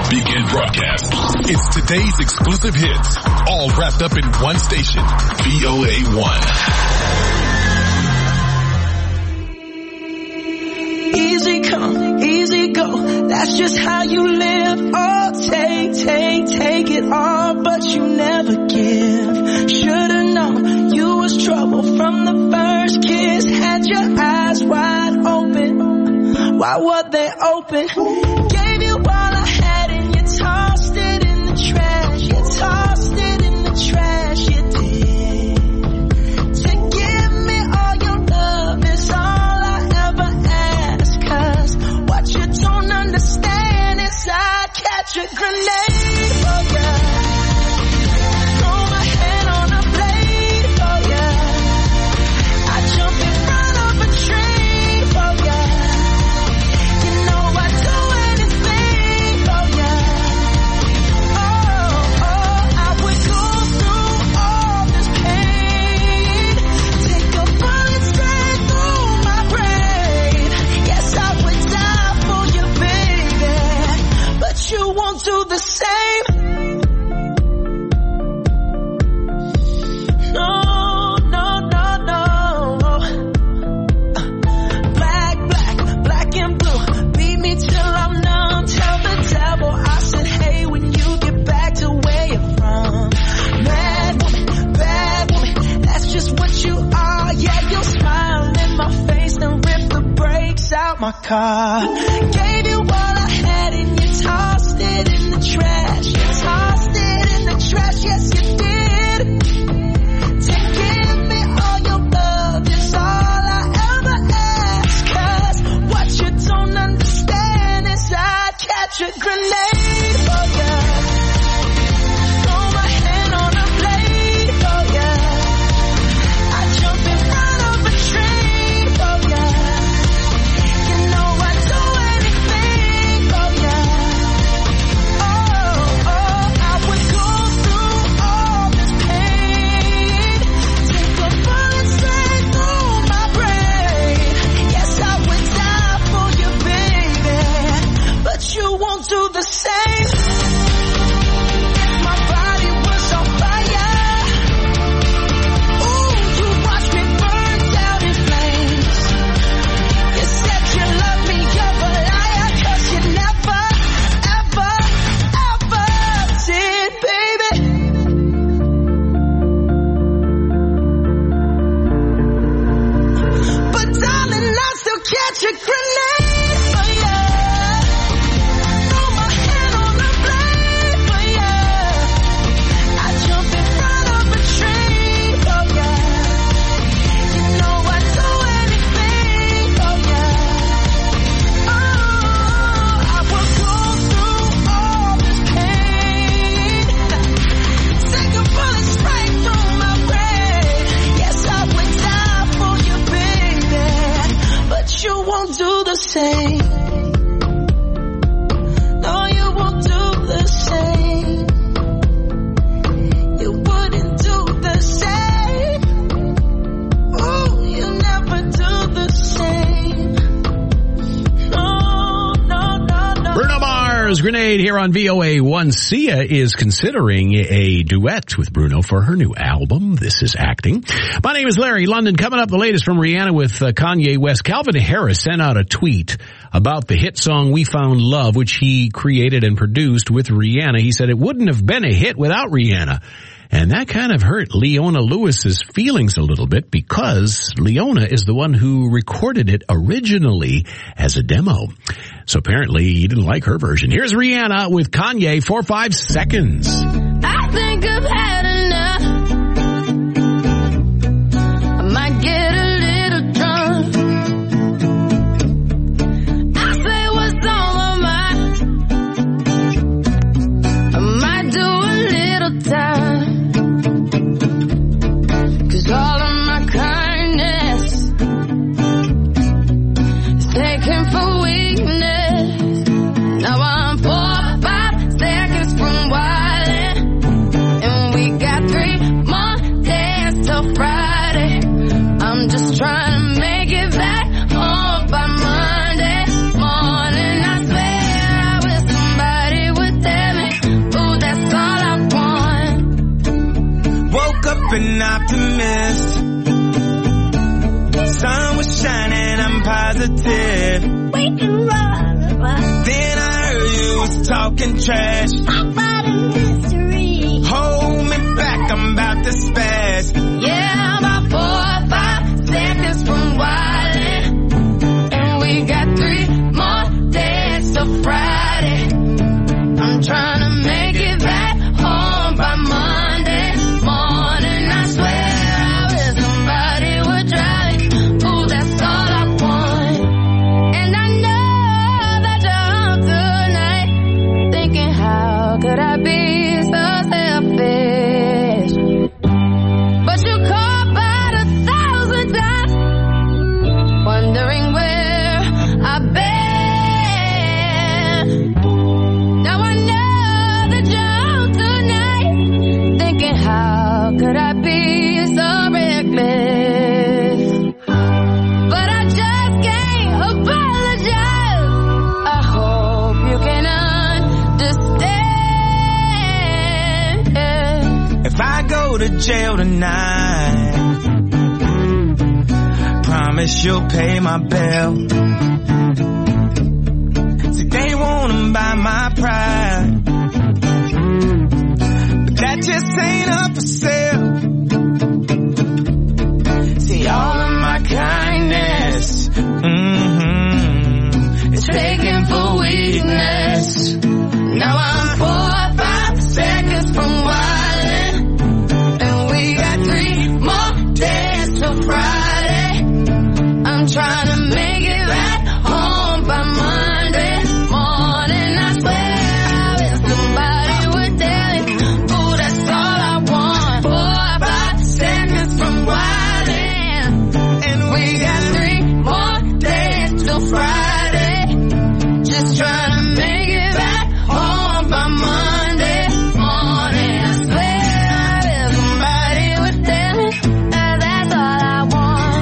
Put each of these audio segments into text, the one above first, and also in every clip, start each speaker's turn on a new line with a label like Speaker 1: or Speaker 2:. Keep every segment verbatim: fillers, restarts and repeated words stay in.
Speaker 1: Begin broadcast. It's today's exclusive hits, all wrapped up in one station, V O A one.
Speaker 2: Easy come, easy go, that's just how you live. Oh, take, take, take it all, but you never give. Should've known you was trouble from the first kiss. Had your eyes wide open, why were they open? Gave you all I had and you tossed it in the trash. You tossed it in the trash, you did. To give me all your love is all I ever ask. Cause what you don't understand is I'd catch a grenade for ya. Throw my head on a blade for ya. I'd jump in front of a train for ya. You know I'd do anything for ya. Oh, oh, I would go through all this pain. Take a bullet straight through my brain. Yes, I would die for you, baby, but you won't do the same. No, no, no, no. Black, black, black and blue. Beat me till I'm numb. Tell the devil I said, hey, when you get back to where you're from. Mad woman, bad woman, that's just what you are. Yeah, you'll smile in my face and rip the brakes out my car. Gave you all I had and you tossed it in the trash. You tossed it in the trash, yes you did. To give me all your love is all I ever ask. Cause what you don't understand is I'd catch a grenade for ya. Throw my hand on a blade for ya. I'd jump in front of a train for ya. You know I'd do anything for ya. Oh, oh, I would go through all this pain. Take a bullet straight through my brain. Yes, I would die for you, baby, but you won't do the same. If my body was on fire, ooh, you watch me burn down in flames. You said you love me, you're a liar, cause you never, ever, ever did, baby. But darling, I still catch a grenade for ya. Throw my hand on the blade for ya. I jump in front of a train for ya. You know I'd do anything for ya. Oh, I would go through all this pain. Take a bullet straight through my brain. Yes, I would die for you, baby, but you won't do the same. No, you won't do the same. You wouldn't do the same. Ooh, you never do the same. No, no, no, no.
Speaker 3: Bruno Mars, Grenade here on V O A one. Sia is considering a duet with Bruno for her new album, This Is Acting. My name is Larry London. Coming up, the latest from Rihanna with uh, Kanye West. Calvin Harris sent out a tweet about the hit song We Found Love, which he created and produced with Rihanna. He said it wouldn't have been a hit without Rihanna. And that kind of hurt Leona Lewis's feelings a little bit because Leona is the one who recorded it originally as a demo. So apparently he didn't like her version. Here's Rihanna with Kanye for five seconds.
Speaker 4: I think I've had enough. I might get a little drunk. I say what's on my mind. I might do a little time. Cause all of my kindness is taken for weakness. Now I'm four, five seconds from wildin', and we got
Speaker 5: an optimist. Sun was shining, I'm positive. We can run. Then I heard you was talking trash. About a mystery. Hold me back, I'm about to spaz.
Speaker 4: Yeah, I'm about four or five seconds from wildin'. And we got three more days till Friday. I'm trying to make it back home by Monday morning. I swear I wish somebody would drive me. Ooh, that's all I want. And I know that you're home tonight, thinking how could I be so selfish? But you call about a thousand times, wondering where I've been. Now I know that you're home tonight, thinking how could I be so reckless? But I just can't apologize. I hope you can understand.
Speaker 5: If I go to jail tonight, promise you'll pay my bill. See, they wanna buy my pride, but that just ain't up for sale. See, all of my kindness, mm-hmm, is taken for weakness. Now I'm four or five seconds from wildin', and we got three more days till Friday. I'm trying to make it back home by Monday morning. I swear I wish somebody would tell me. Ooh, that's all I want. Four or five seconds from wildin', and we got three more days till Friday. Just trying to make it back home by Monday morning. I swear I wish somebody would tell me that that's all I want.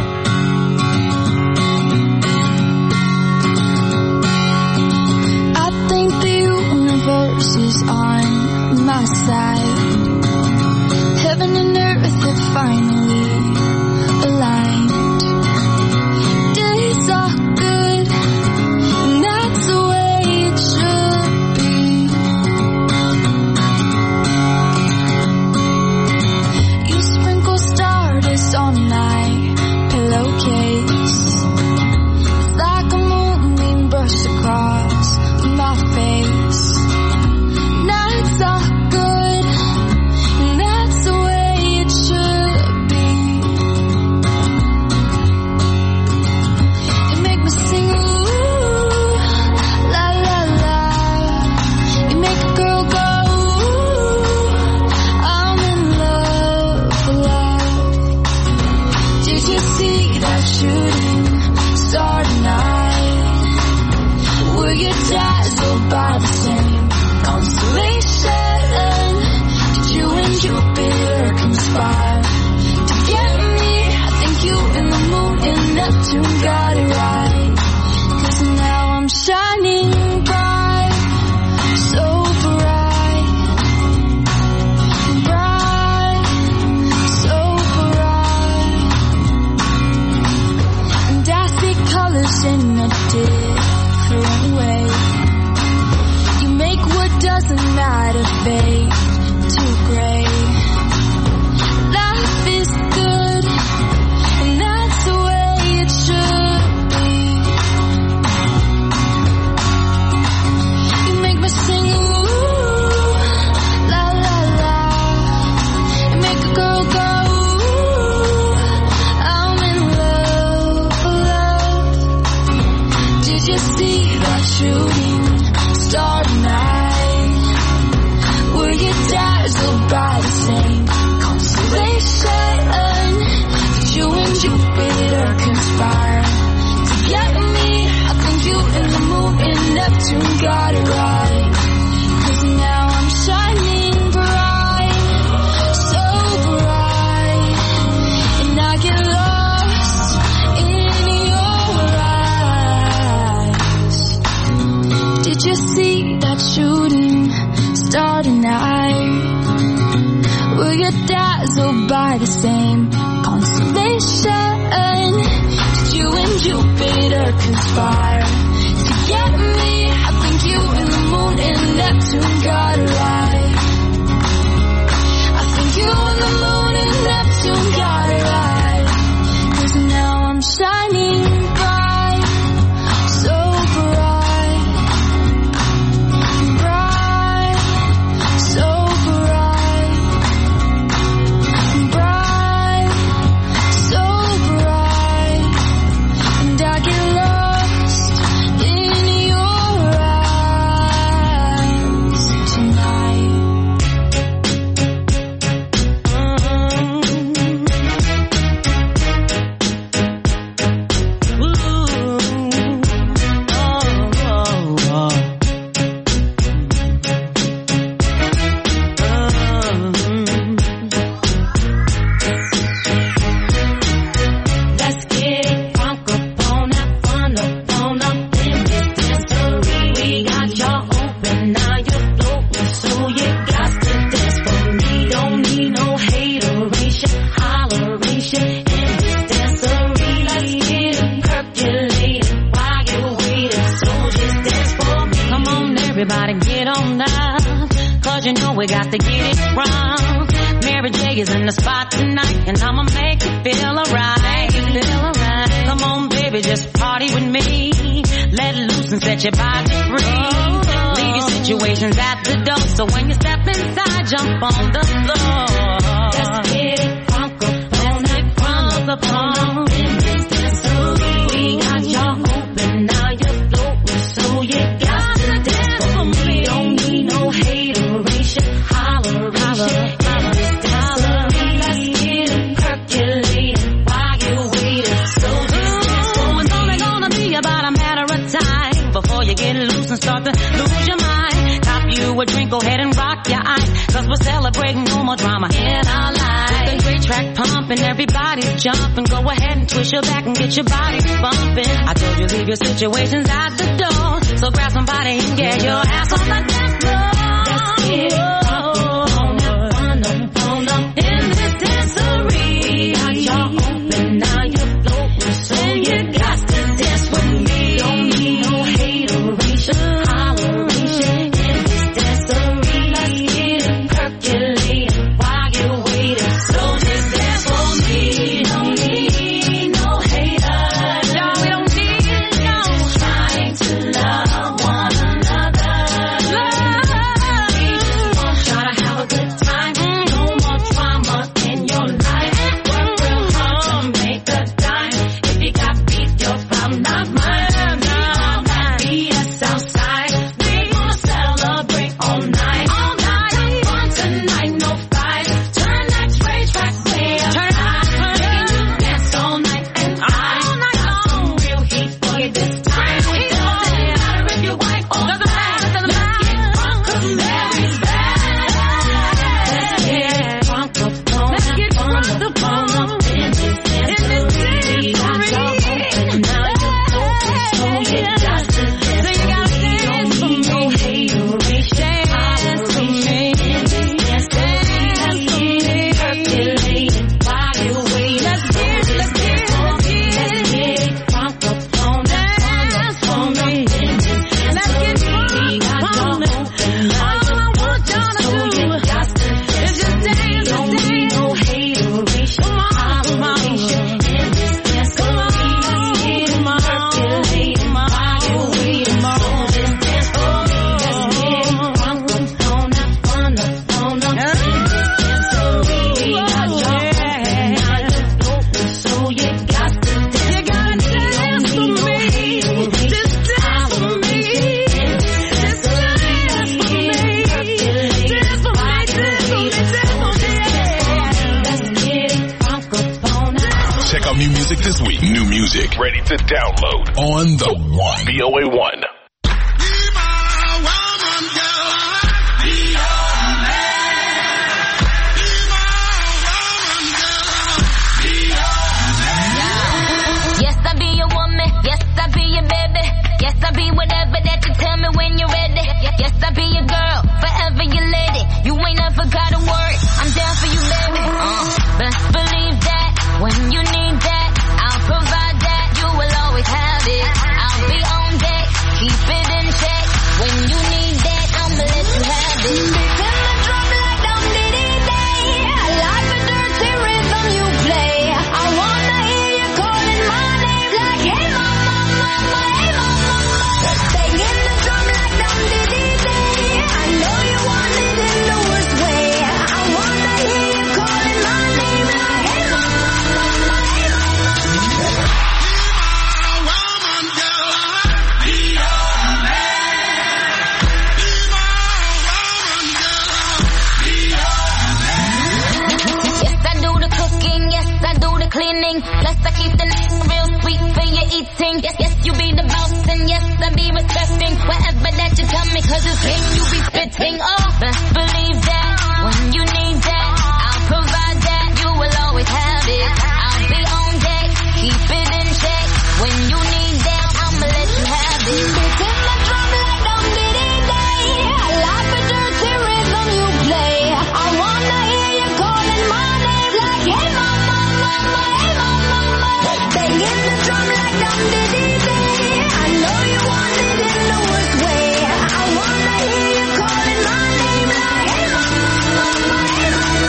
Speaker 6: I think the universe is on my side. Heaven and earth have finally aligned. Days are good, and that's the way it should be. You sprinkle stardust on my pillowcase. It's like a moonbeam brushed across my face. Nights are good, and that's the way it should be. You make me sing, ooh, la la la. You make a girl go, ooh, I'm in love, love. Did you see that shooting star tonight? Were you dazzled by the same constellation? Did you and Jupiter conspire to get me? I think you and the moon and Neptune got it right. 'Cause now I'm shining bright, so bright, bright, so bright. And I see colors in a different way. You make what doesn't matter fade to gray. Life is good, and that's the way it should be. You make me sing, ooh, la la la. You make a girl go, ooh, I'm in love, love. Did you see that shooting star tonight? Were you dazzled by the same constellation? Did you and Jupiter conspire to get me? I think you and the moon and Neptune got it right. 'Cause now I'm shining bright, so bright, and I get lost in your eyes. Did you see that shooting star tonight? Were you dazzled by share the same constellation. Did you and Jupiter conspire to get me? I think you and the moon and Neptune got it right. I think you and the moon and Neptune got it right. 'Cause now I'm shining bright, so bright, bright, so bright, bright, so bright, and I get lost in your eyes tonight. Let's get it crunk up on that fun up on up in this dancery. We got y'all open, now you're floating, so you got to dance for me. Don't need no hateration, holleration in this dancery. Let's get it percolated while you're waiting, so just dance for me. Come on, everybody, get on up, 'cause you know we got to get it wrong. Mary J is in the spot tonight, and I'ma make you feel alright. Feel alright. Come on, baby, just party with me. Let loose and set your body free. Leave your situations at the door, so when you step inside, jump on the floor. Let's get it crunk up on that crunk up on in this dancery. We got y'all open, now you're floating, so you got to dance for me. Don't need no hateration, holleration. Before you get loose and start to lose your mind, cop you a drink, go ahead and rock your eyes, 'cause we're celebrating no more drama in our lives. With the great track pumping, everybody's jumping. Go ahead and twist your back and get your body bumping. I told you leave your situations at the door, so grab somebody and get your ass on the dance floor. Let's get it up, on up, on up, on up in this dancery. Got y'all open, now you're floating, so you got to dance with me. Don't need no holleration in this dancery. Let's get it percolated while you're waiting, so just dance for me. Don't need no haters, no, we don't need no. Trying to love one another. Love. We just want y'all to have a good time. No more drama in your life. Work real hard to make a dime. If you got beef, your problem, not mine. Outside, we gonna celebrate all night. All night, have fun tonight, no fight. Turn that train track way up high. Making you dance all night and I got some real heat for you this time. It doesn't matter if you're white or black. Let's get drunk 'cause Mary's back. Let's get drunk up on that fun up on up in this dancery. We got y'all open, now you're open, so you got to dance.
Speaker 1: This week, new music ready to download on the One. V O A One.
Speaker 7: Yes, I be your woman. Yes, I be your baby. Yes, I be whatever that you tell me when you're ready. Yes, I be your girl, forever your lady. You ain't never gotta worry. I'm down for you, baby. Uh, but cause it's him you be spitting on. Best believe that when you need that, I'll provide that. You will always have it. I'll be on deck, keep it in check. When you need that, I'ma let you have it.
Speaker 6: It's in my drum like Dum Diddy Day. I like the dirty rhythm you play. I wanna hear you calling my name like, hey mama, mama, hey mama, mama. Banging the drum like Dum Diddy Day. I know you want it in the worst way. I wanna hear you calling my name like, hey mama, mama, hey mama.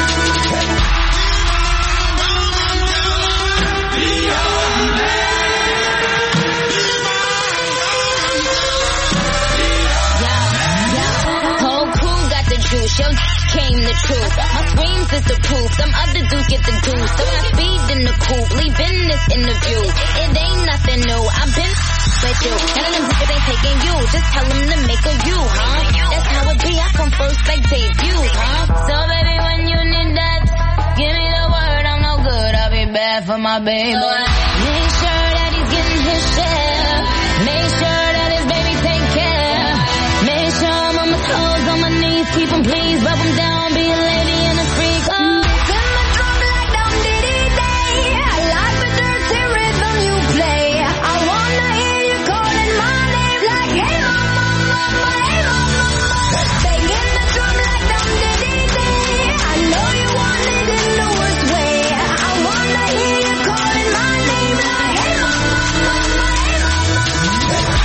Speaker 7: Whole crew got the juice, yo came the truth. My screams is the proof, some other dudes get the goose. So I speed in the coupe, leaving this interview. It ain't nothing new, I've been with you. None of them bitches ain't taking you, just tell them to make a you, huh? That's how it be, I come first like debut, huh? So baby, when you need that, give me the word, I'm no good, I'll be bad for my baby. Make sure that he's getting his share. Make sure that his baby take care. Make sure I'm on my toes, on my knees, keep him please, rub him down, be a lady and a freak. Oh.
Speaker 6: It's in my drum like Dum Diddy Day. I like the dirty rhythm you play. I wanna hear you calling my name like, hey mama, mama, hey mama, mama. Banging the drum like Dum Diddy Day. I know you want it in the worst way. I wanna hear you calling my name like, hey mama, mama, hey mama.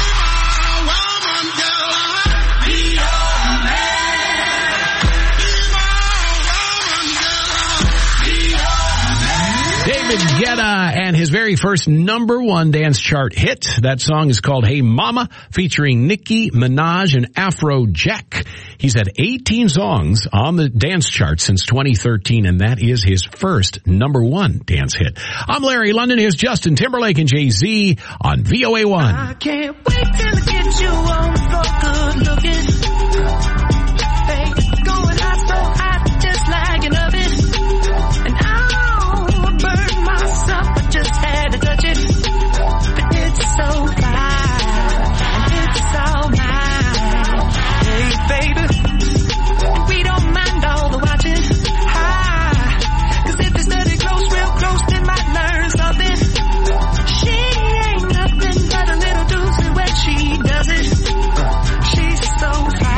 Speaker 3: David Guetta and his very first number one dance chart hit. That song is called Hey Mama, featuring Nicki Minaj and Afrojack. He's had eighteen songs on the dance chart since twenty thirteen, and that is his first number one dance hit. I'm Larry London. Here's Justin Timberlake and Jay-Z on V O A one.
Speaker 2: I can't wait till I get you on the floor, good looking. Hey, going hot, so hot, just like an oven. And I'll burn myself, I just had to touch it. But it's so fine, and it's all mine. Hey, baby, we don't mind all the watching. Ah, cause if you study close, real close, then might learn something. She ain't nothing but a little doozy when she does it. She's so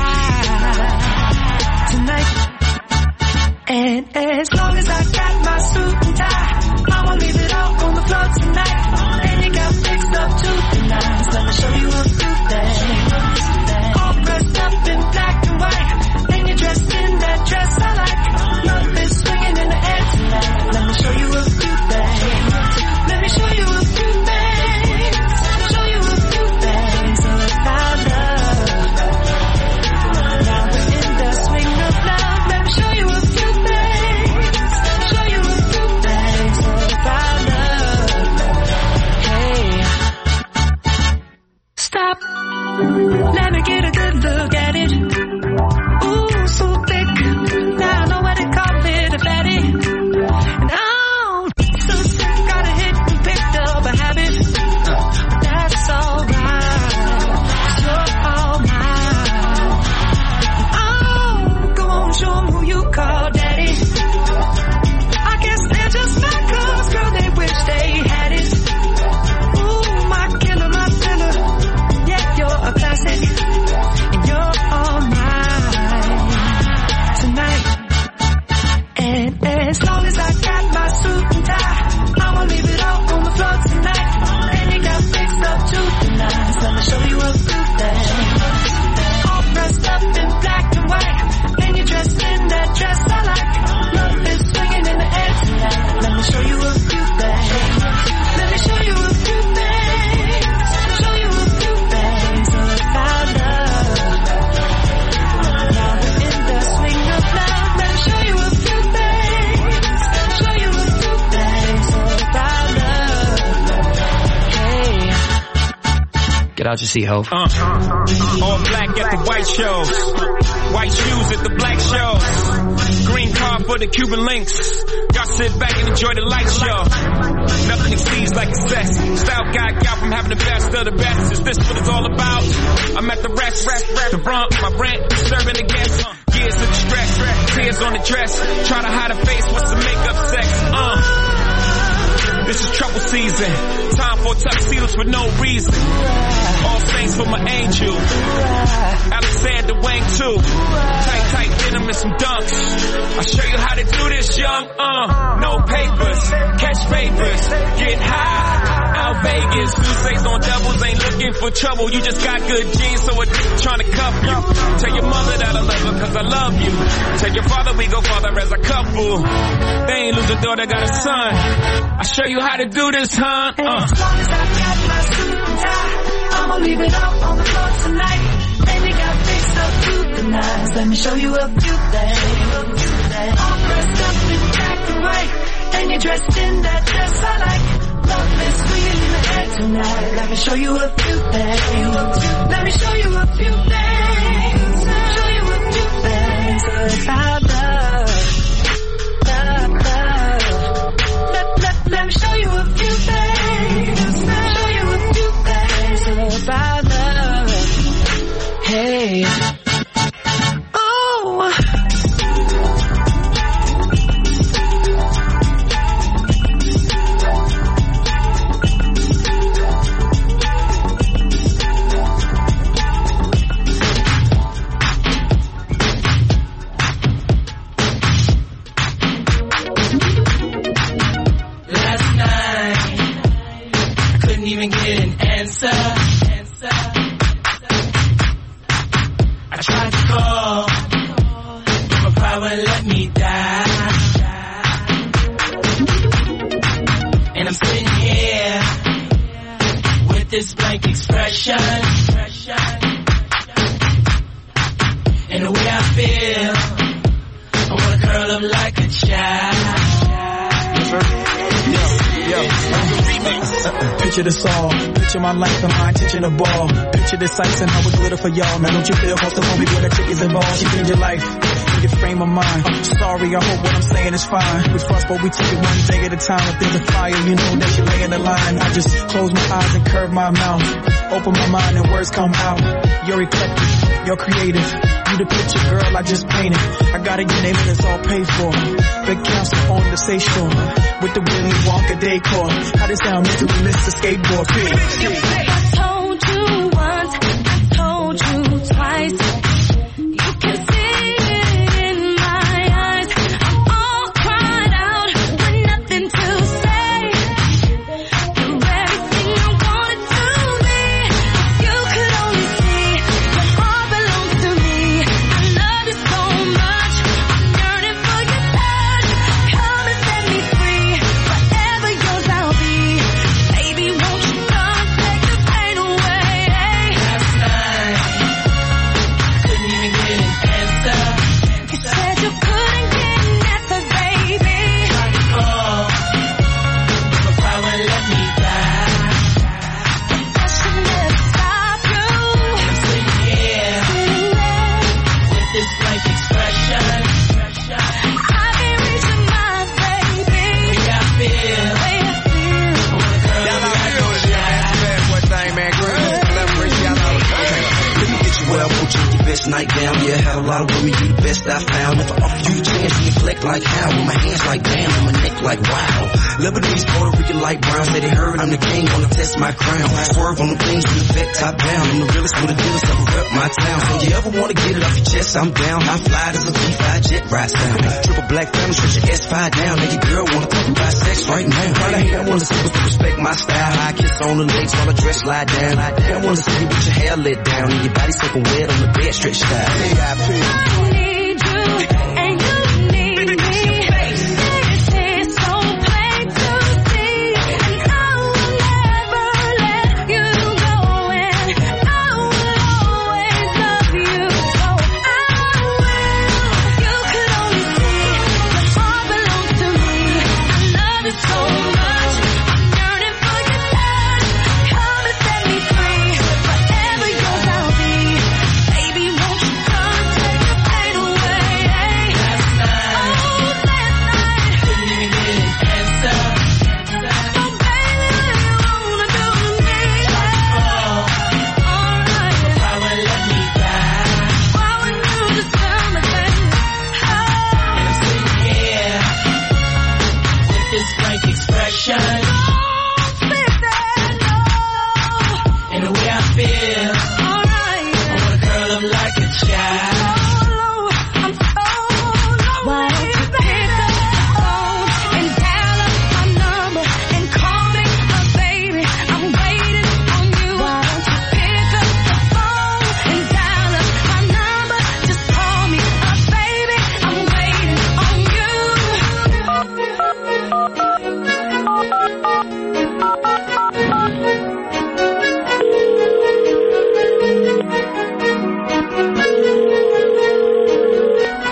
Speaker 2: fine tonight. And as long as I got my suit and tie, I'ma leave it all on the floor tonight. And you got fixed up to the nines. Let me show you a few things. All dressed up in black and white, and you're dressed in that dress I like. Love is swinging in the air tonight. Let me show you a few things. Let me show you a few things. Show you a few things about love. Now we're in the swing of love. Let me show you a few things. Show you a few things about love. Hey, stop. Let me get a good look at it. Ooh, so thick. Now I know what they call it, a fatty. And I'm so sick, got a hit and picked up a habit. But that's alright, you're all mine. Oh, go on, show 'em who you call daddy. I guess they're just my cuz, girl, they wish they had it. Ooh, my killer, my filler. Yeah, you're a classic, and you're all mine tonight. And as long as I got my suit and tie, I'ma leave it all on the floor tonight. And you got fixed up to the nines. Let me show you a few things. All dressed up in black and white, and you're dressed in that dress I like. Love is swinging in the air tonight. Let me show you a few things. Let me show you a few things. Show you a few things about love. Now we're in the swing of love. Let me show you a few things. Show you a few things about love. Hey.
Speaker 8: Get out your seat, ho.
Speaker 9: Uh, all black at the white shows. White shoes at the black shows. Green hard for the Cuban links. Y'all sit back and enjoy the light show. Nothing exceeds like excess. Style guy got from having the best of the best. Is this what it's all about? I'm at the rest, rest, rest. The brunt, my rent, serving the guests. Years of stress, tears on the dress. Try to hide a face, what's the makeup sex? Uh. This is trouble season. Time for tuxedos for no reason. All saints for my angel. Alexander Wang too. Tight, tight denim and some dunks. I'll show you how to do this, young. Uh, no papers, catch papers, get high. Out Vegas, Tuesdays on doubles, ain't looking for trouble. You just got good genes, so a dick trying to cuff you. Tell your mother that I love her, cause I love you. Tell your father we go father as a couple. They ain't lose a daughter, got a son. I'll show you how to do this, huh? Uh.
Speaker 2: As long as I got my suit and tie, I'ma leave it all on the floor tonight. Baby got fixed up to the nines. Let me show you a few things. All dressed up in black and white, and you're dressed in that dress I like. Love is sweet in the air tonight. Let me show you a few things. Let me show you a few things. Show you a few things about love. Love, love. Let, let, let me show you a few things. Show you a few things about love. Hey. Oh. Even get an answer. answer. I tried to call, but my pride wouldn't let me die. And I'm sitting here with this blank expression. And the way I feel, I wanna curl up like a child.
Speaker 10: Yo, picture this all, picture my life and my attention to ball. Picture this ice and how it glitter for y'all. Now don't you feel close to home when the chick is involved? She changed your life, in your frame of mind. I'm sorry, I hope what I'm saying is fine. We trust, but we take it one day at a time. If there's a fire, you know that you lay in the line. I just close my eyes and curve my mouth, open my mind and words come out. You're eclectic, you're creative. You the picture, girl, I just painted. I gotta get name and it's all paid for. Big council on the station with the Willy Wonka decor. How this sound, Mister Melissa skateboard pig.
Speaker 6: I told you once, I told you twice. You can see it in my eyes. I'm all cried out with nothing to say. You're everything I wanted to be. You could only see your heart belongs to me. I love you so much, I'm yearning for your touch. Come and set me free, forever yours I'll be. Baby, won't you come take the pain away?
Speaker 2: Last night, couldn't even get an answer.
Speaker 6: You said you couldn't get an answer, baby.
Speaker 2: Tried to call, but pride wouldn't let me die.
Speaker 6: I should never stop you.
Speaker 2: I'm sitting here with this blank expression.
Speaker 6: I can't reach your mind, baby.
Speaker 2: The way I feel,
Speaker 6: Way I feel.
Speaker 2: I wanna curl
Speaker 11: Y'all
Speaker 2: up
Speaker 11: know
Speaker 2: like
Speaker 11: you
Speaker 2: a
Speaker 11: know this
Speaker 2: child.
Speaker 11: man. One thing, man. Girls, collaboration, y'all know this.
Speaker 12: Let me get you well, won't you your best night down? Yeah, had a lot of women, you the best I found. If I offer you a chance, you neglect like how? With my hands like damn, and my neck like wow. Lebanese, Puerto Rican, light brown, say they heard I'm the king, wanna test my crown. Swerve on the things from the vet top down. I'm the realest with the dealers, I rep my town. So you ever wanna get it off your chest, I'm down. I fly as a V five jet rides down. Triple black family, stretch your S five down. Now your girl wanna talk about sex right now. All I hate, I wanna see but to respect my style. High kiss on the legs while I dress lie down. I wanna see you with your hair let down and your body soaking wet on the bed stretched out.
Speaker 6: I need you, and you need me. This is so plain to see, and I will never let you go, and I will always love you, so I will. You could only see your heart belongs to me. I love you so much, I'm yearning for your touch. Come and set me free, forever yours I'll be. Baby, won't you come take the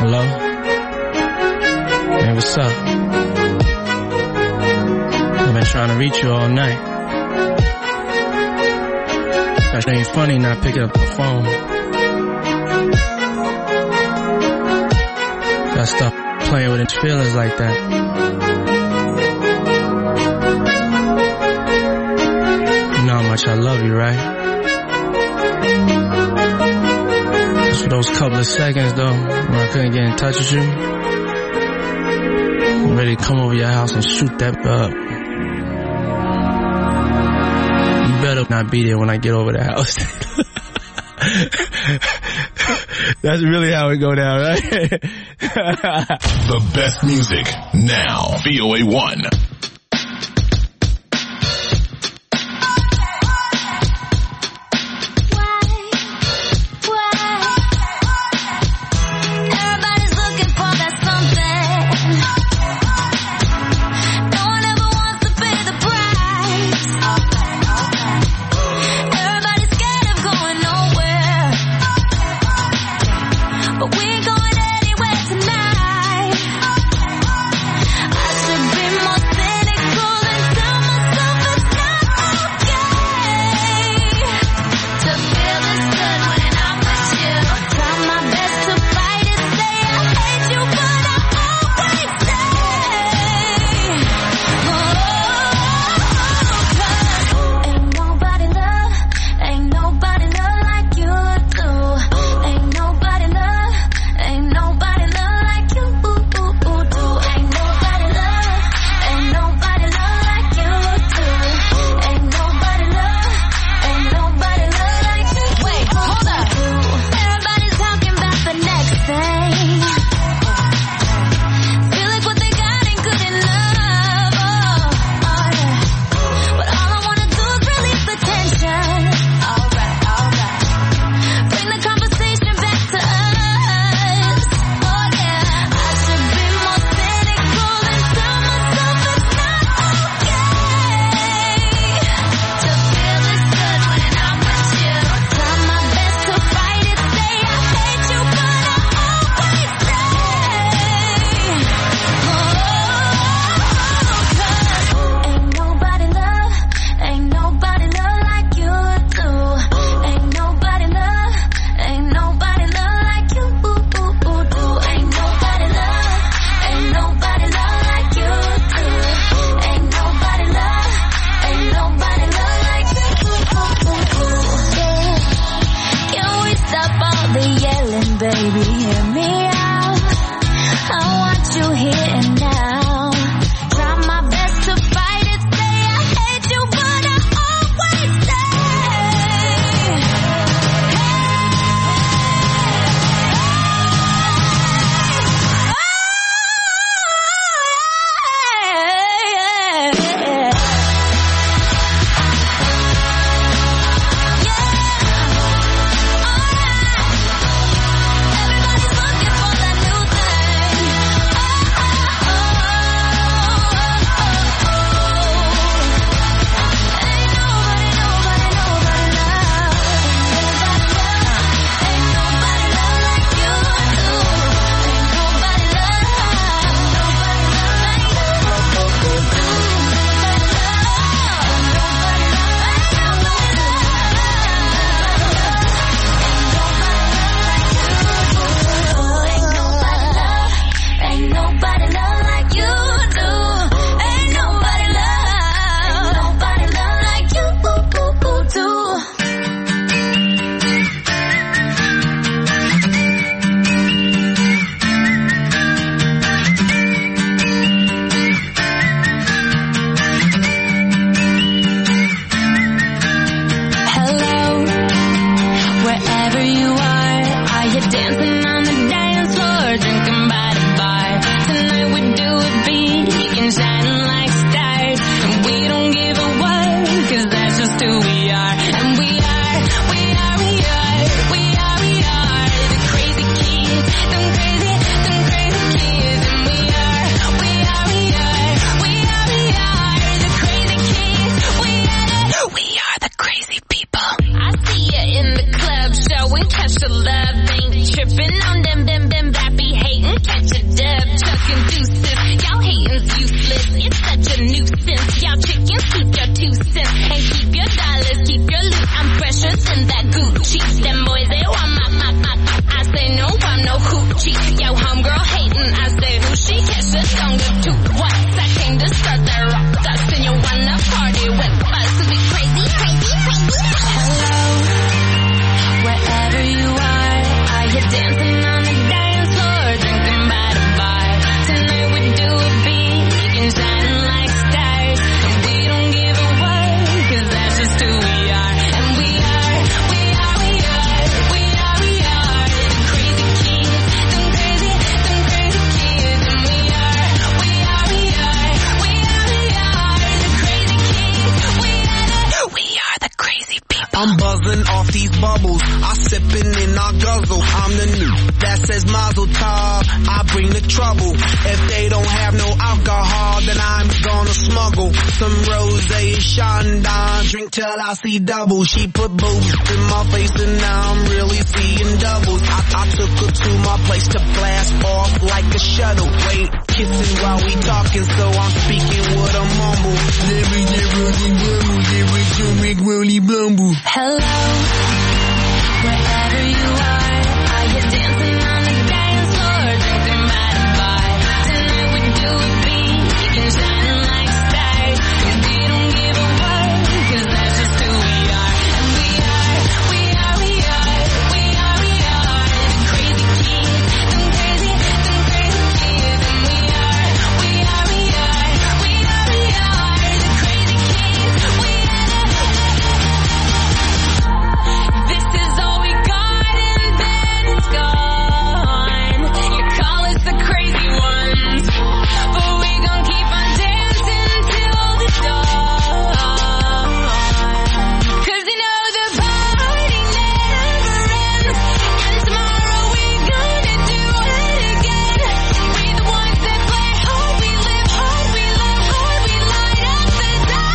Speaker 13: Hello? Hey, what's up? I've been trying to reach you all night. That ain't funny not picking up the phone. Gotta stop playing with his feelings like that. You know how much I love you, right? Just for those couple of seconds, though, when I couldn't get in touch with you, I'm ready to come over your house and shoot that up. You better not be there when I get over the house. That's really how it go down, right?
Speaker 1: The best music now. V O A one.
Speaker 6: Oh
Speaker 7: can catch a dub, chucking deuces. Y'all hating's useless, it's such a nuisance. Y'all chickens keep your two cents and keep your dollars, keep your loot. I'm fresher than that Gucci. Them boys, they want my, my, my, my. I say no, I'm no hoochie. Yo, homegirl hating, I say who she catch a tongue of two. What? I came to start that rock dust and you wanna party with us. So we crazy, crazy, crazy. Hello, wherever you are, are you dancing on the dance floor, drinking by the bar? Tonight we do it big and shining like stars, and we don't give a what, 'cause that's just who we are. And we are, we are, we are, we are, we are the crazy kids, them crazy, them crazy kids. And we are, we are, we are, we are, we are the crazy kids. We are the, we are the crazy people.
Speaker 12: I'm buzzing off these bubbles, I sippin' and I guzzle. I'm the new that says Mazel Tov, I bring the trouble. If they don't have no alcohol, then I'm gonna smuggle some rosé, Chandon, drink till I see double. She put booze in my face and now I'm really seeing doubles. I, I took her to my place to blast off like a shuttle. Wait, kissing while we talking, so I'm speaking with a mumble.
Speaker 7: Hello, wherever you are, are you dancing on the dance floor, drinking by the bar? Tonight we do it big and shining like stars, and we don't give a what, 'cause that's just who we are. And we are, we are, we are, we are, we are the crazy kids, them crazy, them crazy kids. And we are, we are, we are, we are, we are the crazy kids. We are the. This is all we got and then it's gone. You call us the crazy ones, but we gon' keep on dancing till the dawn. 'Cause you know the party never ends, and tomorrow we gonna do it again. We the ones that play hard, we live hard, we love hard, we light up the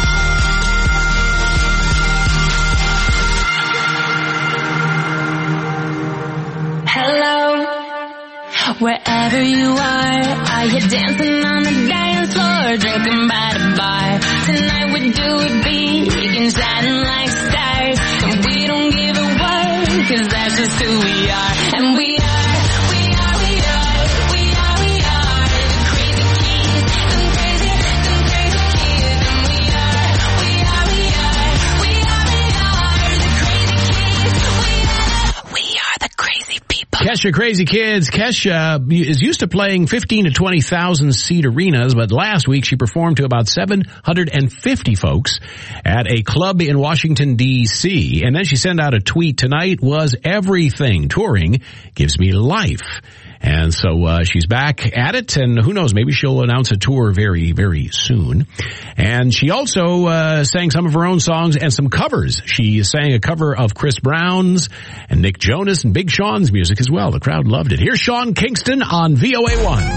Speaker 7: Hello, wherever you are, are you dancing on the dance floor, drinking by the bar? Tonight we do it big and shining like stars, and we don't give a what, 'cause that's just who we are. And we are, we are, we are, we are, we are the crazy kids, them crazy, them crazy kids. And we are, we are, we are, we are, we are the crazy kids. We are, we are the crazy people.
Speaker 3: Kesha Crazy Kids. Kesha is used to playing fifteen to twenty thousand seat arenas, but last week she performed to about seven hundred fifty folks at a club in Washington, D C And then she sent out a tweet, "Tonight was everything. Touring gives me life." And so uh, she's back at it, and who knows, maybe she'll announce a tour very, very soon. And she also uh, sang some of her own songs and some covers. She sang a cover of Chris Brown's and Nick Jonas and Big Sean's music as well. The crowd loved it. Here's Sean Kingston on V O A one.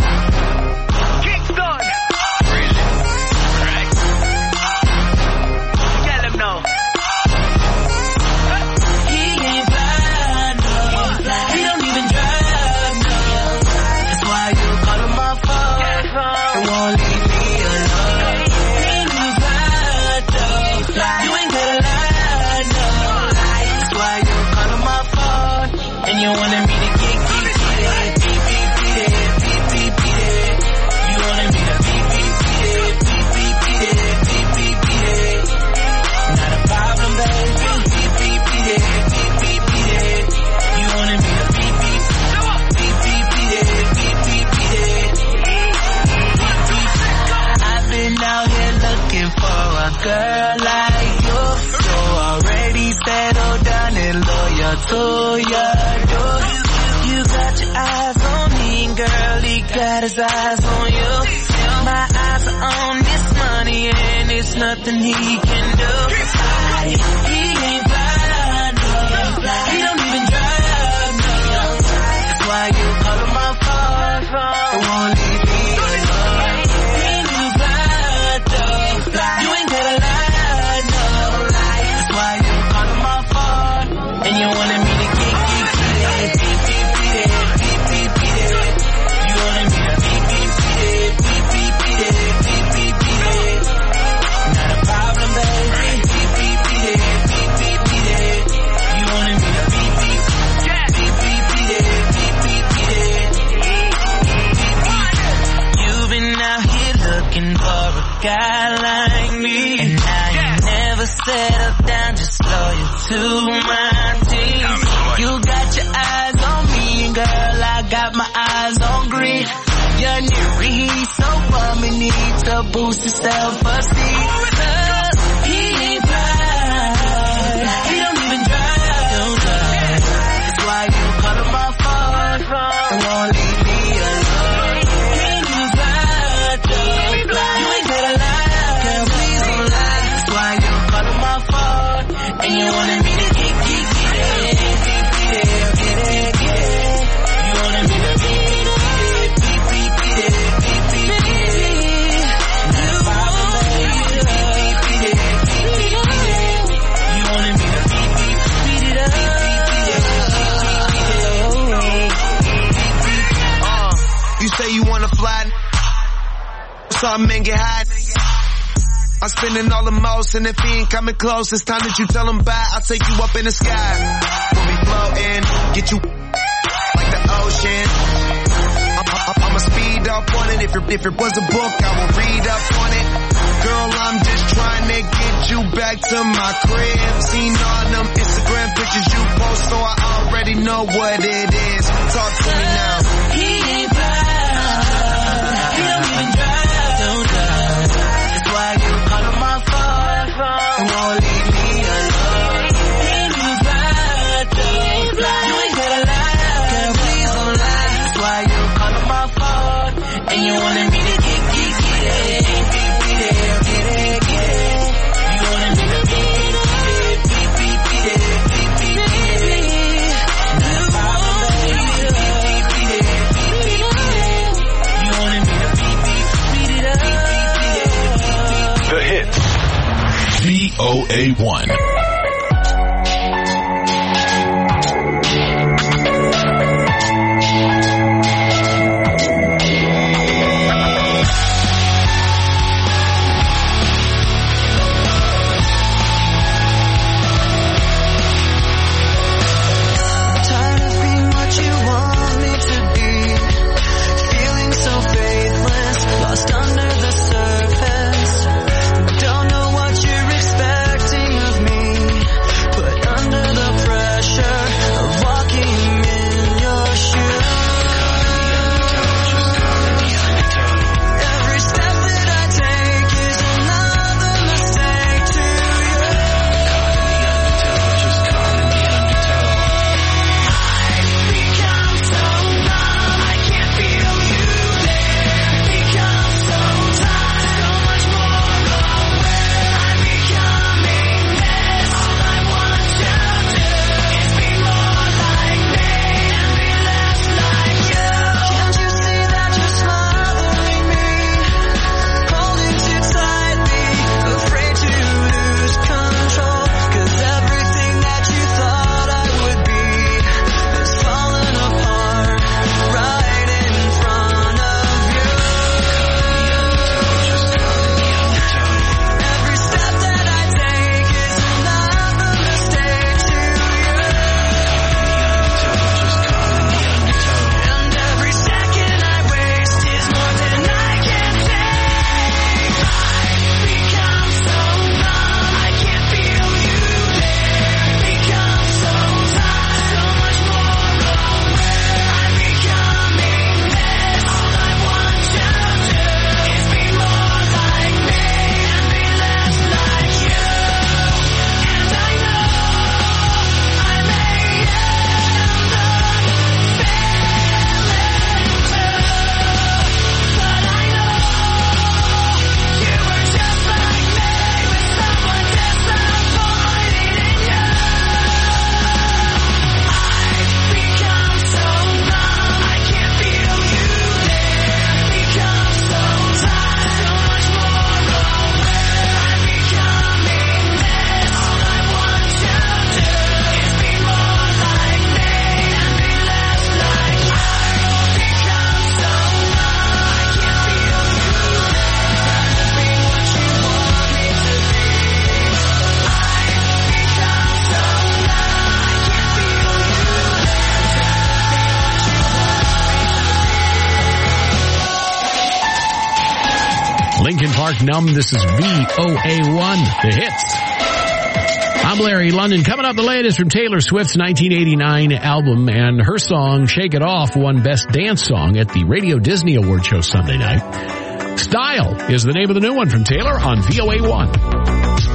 Speaker 2: You wanted me to get, get, get it, beat, beat, beat it, beat, beat, beat it. You wanted me to beat, beat, beat it, beat, beat, beat it, beat, beat, beat it. Not a problem, baby. Beat, beat, beat it, beat, beat, beat it. You wanted me to beat, beat, beat, beat, beat it, beat, beat, beat it. I've been out here looking for a girl like you, so already settled down and loyal to you. You got your eyes on me, girl, he got his eyes on you. My eyes are on this money and it's nothing he can do. I, he ain't fly, no, he don't even drive, no. That's why you call him my phone, it won't leave me alone. He ain't even fly, no, you ain't gotta lie, no. That's why you call him my phone, and you wanted me to get, get, get it. guy like me. And now you never settle down, just loyal to my team. You got your eyes on me, and girl, I got my eyes on green. Your new he's so bummy, need to boost his self-esteem. Cause he ain't proud, he don't even drive, don't drive. That's why you call him my phone and won't leave me alone. Ain't you proud, though? You ain't gotta lie, girl, please don't lie. That's why you call him my phone and you wanted me to get, get, get it, get, get it, get it, get it. You wanted me to get, get it.
Speaker 14: You say you wanna fly, something and get hot. I'm spending all the most, and if he ain't coming close, it's time that you tell him bye. I'll take you up in the sky. We'll be floating, get you like the ocean. I'm, I'm, I'ma speed up on it. If it, if it was a book, I will read up on it. Girl, I'm just trying to get you back to my crib. Seen all them Instagram pictures you post, so I already know what it is. Talk to me now.
Speaker 2: He ain't proud, he don't even drive, don't drive. That's why you call him my phone and won't leave me alone. Ain't you proud, though? You ain't gotta lie, girl, please don't lie. That's why you call him my phone and you wanted me to get, get, get it, get, get it, get it, get it. You wanted me to get, get it, get, get, get it, get, get, get it. That's why I'm baby, get, get, get it, get, get, get it. You wanted me to beat, beat, beat it up, beat, beat it.
Speaker 1: The Hits. V O A one.
Speaker 2: Lost under the surface. Don't know what you're expecting of me.
Speaker 3: Linkin Park, Numb. This is V O A one, the hits. I'm Larry London. Coming up, the latest from Taylor Swift's nineteen eighty-nine album, and her song, Shake It Off, won Best Dance Song at the Radio Disney Award show Sunday night. Style is the name of the new one from Taylor on V O A one.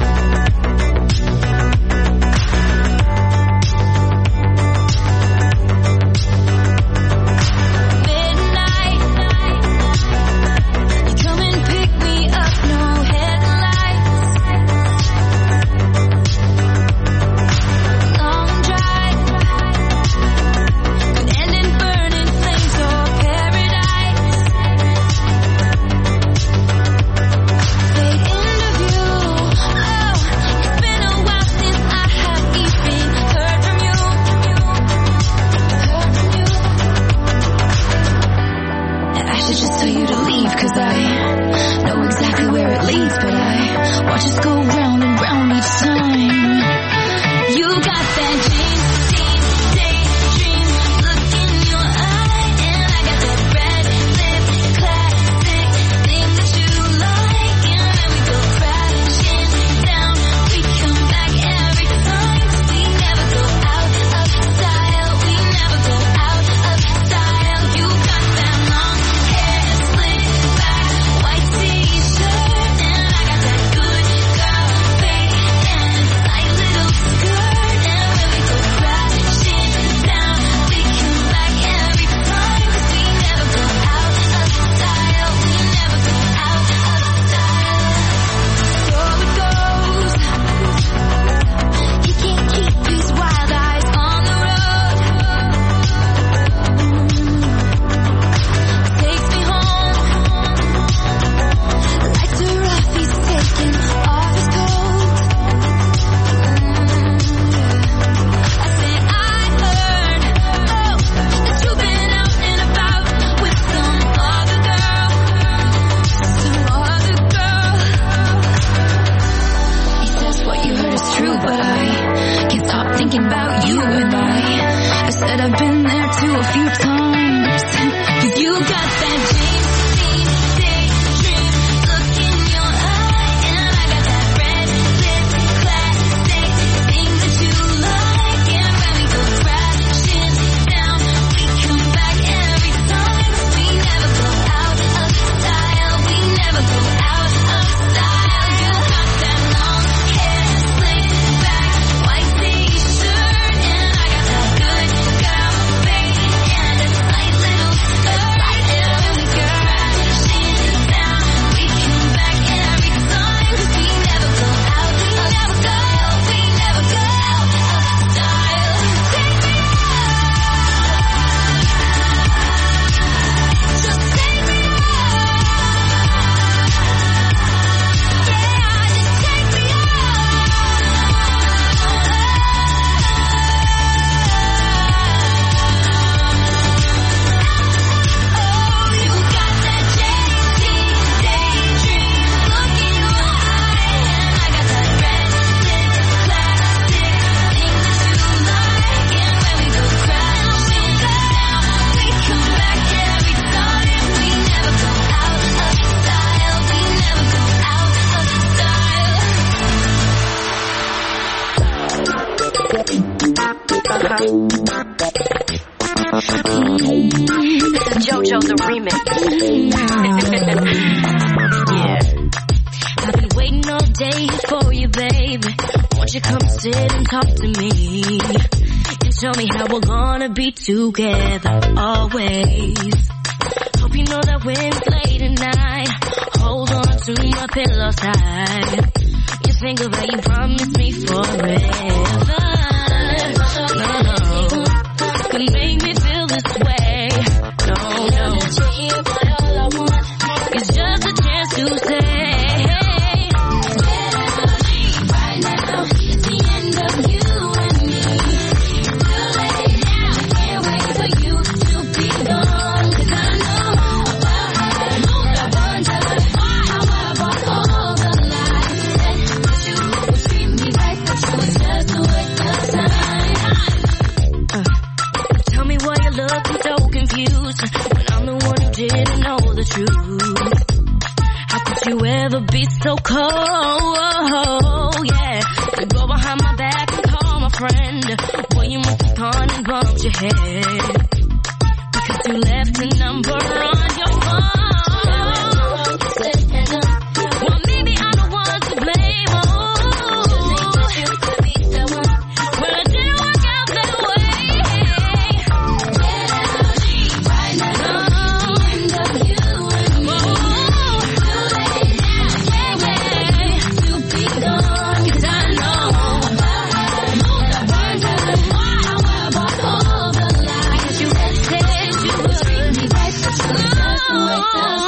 Speaker 15: JoJo the remix. Yeah. I've been waiting all day for you, baby. Won't you come sit and talk to me and tell me how we're gonna be together always. Hope you know that when it's late at night, hold on to my pillow side. You think of how you promised me forever. No, no, could make me feel this way. No, no, all I want is just a chance to say, hey, right now, it's the end of you and me. Too late now, I can't wait for you to be gone. Cause I know about how I wonder how I bought all the lies. Said that you would treat me right, but you was just a waste of time. Uh, tell me why you're looking so confused when I'm the one who didn't know the truth. How could you ever be so cold, yeah. To go behind my back and call my friend. Boy, you must have gone and bumped your head. Because you left a number on your phone. Well, maybe I'm the one to blame, oh. Well, it didn't work out that way. Right now, the end of you and me. To be gone, 'cause I know that wonder why about all the lies you had said you would treat me right, but you were just a waste of time.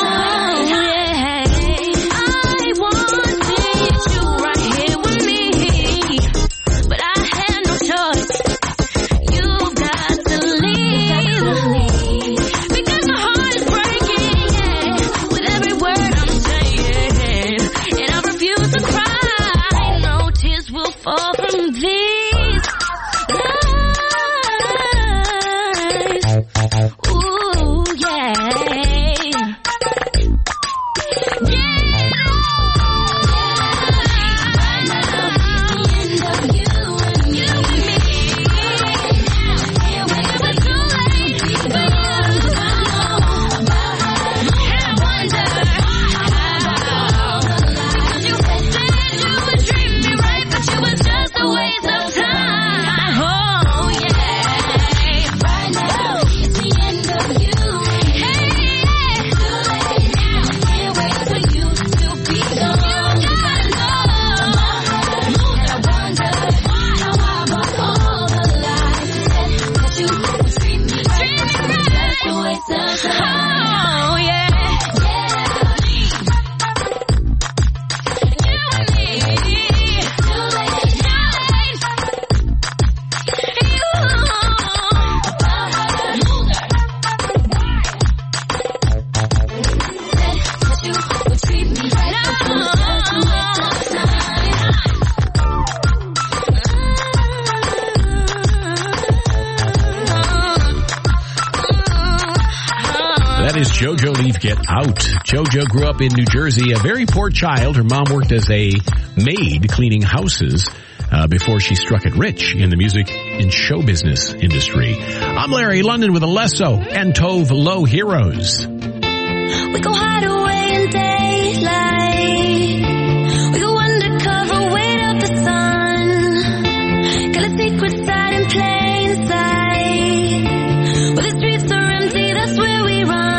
Speaker 3: JoJo Leaf, Get Out. JoJo grew up in New Jersey, a very poor child. Her mom worked as a maid cleaning houses uh, before she struck it rich in the music and show business industry. I'm Larry London with Alesso and Tove Lo Heroes.
Speaker 6: We go hide away in daylight. We go undercover, wait out the sun. Got a secret side in plain sight. Where the streets are empty, that's where we run.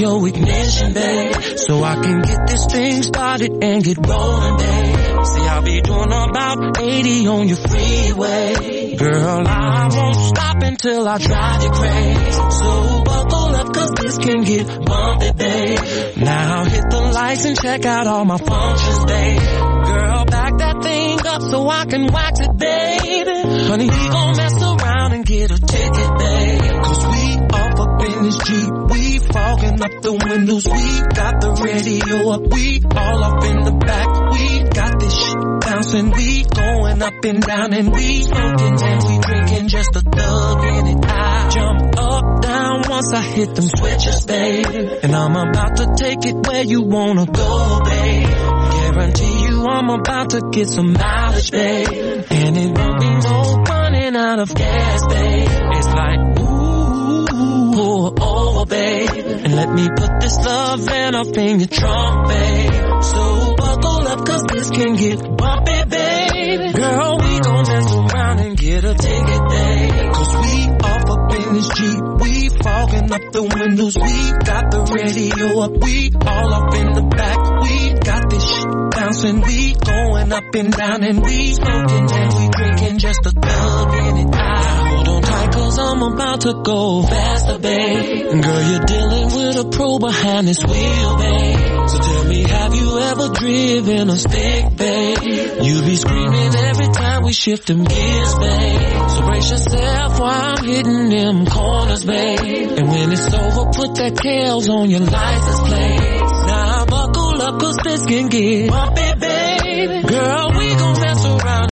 Speaker 16: your ignition, babe, so I can get this thing started and get rolling, babe. See, I'll be doing about eighty on your freeway. Girl, I won't stop until I drive you crazy. So buckle up, cause this can get bumpy, babe. Now hit the lights and check out all my functions, babe. Girl, back that thing up so I can wax it, baby. Honey, we gon' mess around and get a ticket, babe. Cause we off up in this Jeep. We fogging up the windows. We got the radio up. We all up in the back. We got this shit bouncing. We going up and down and we smoking and we drinking just a thug in it. I jump up, down once I hit them switches, babe. And I'm about to take it where you wanna go, babe. Guarantee you I'm about to get some mileage, babe. And it won't be no running out of gas, babe. It's like, ooh, pull over, babe. And let me put this love in up in your trunk, babe. So buckle up, cause this can get bumpy, babe. Girl, we gon' mess around and get a ticket, babe. Cause we off up in this Jeep. We fogging up the windows. We got the radio up. We all up in the back. We got this shit bouncing. We going up and down and we smoking and we drinking just a thug in it. I hold on tight cause I'm about to go faster, babe. Girl, you're dealing with a pro behind this wheel, babe. So tell me, have you ever driven a stick, babe? You be screaming every time we shift them gears, babe. So brace yourself while I'm hitting them corners, babe. And when it's over, put that tails on your license plate. Now buckle up cause this can get bumpy, babe.